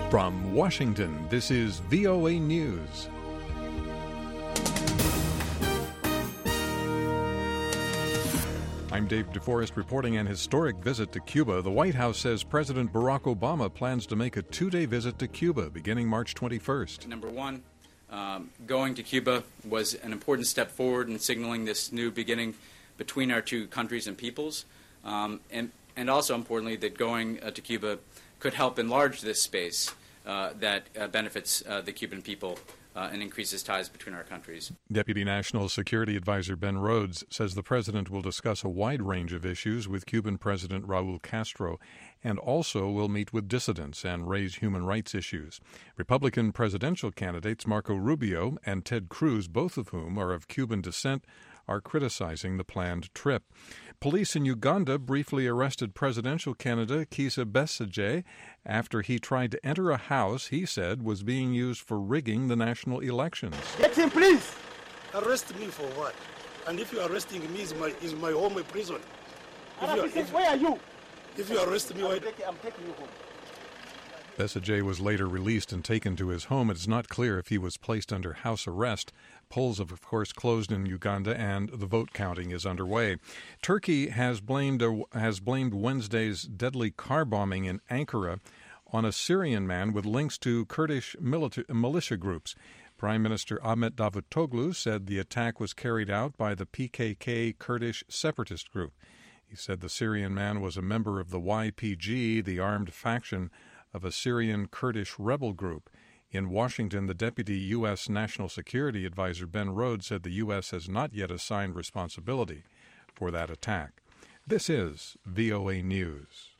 From Washington, this is VOA News. I'm Dave DeForest reporting an historic visit to Cuba. The White House says President Barack Obama plans to make a two-day visit to Cuba beginning March 21st. Number one, going to Cuba was an important step forward in signaling this new beginning between our two countries and peoples, and also importantly that going to Cuba could help enlarge this space that benefits the Cuban people and increases ties between our countries. Deputy National Security Advisor Ben Rhodes says the president will discuss a wide range of issues with Cuban President Raul Castro and also will meet with dissidents and raise human rights issues. Republican presidential candidates Marco Rubio and Ted Cruz, both of whom are of Cuban descent, are criticizing the planned trip. Police in Uganda briefly arrested presidential candidate Kizza Besigye after he tried to enter a house he said was being used for rigging the national elections. Get him, please! Arrest me for what? And if you're arresting me, is my home a prison? Where are you? If you arrest me, I'm taking you home. Besigye was later released and taken to his home. It is not clear if he was placed under house arrest. Polls have, of course, closed in Uganda, and the vote counting is underway. Turkey has blamed Wednesday's deadly car bombing in Ankara on a Syrian man with links to Kurdish militia groups. Prime Minister Ahmet Davutoglu said the attack was carried out by the PKK Kurdish separatist group. He said the Syrian man was a member of the YPG, the armed faction of a Syrian Kurdish rebel group. In Washington, the Deputy U.S. National Security Advisor Ben Rhodes said the U.S. has not yet assigned responsibility for that attack. This is VOA News.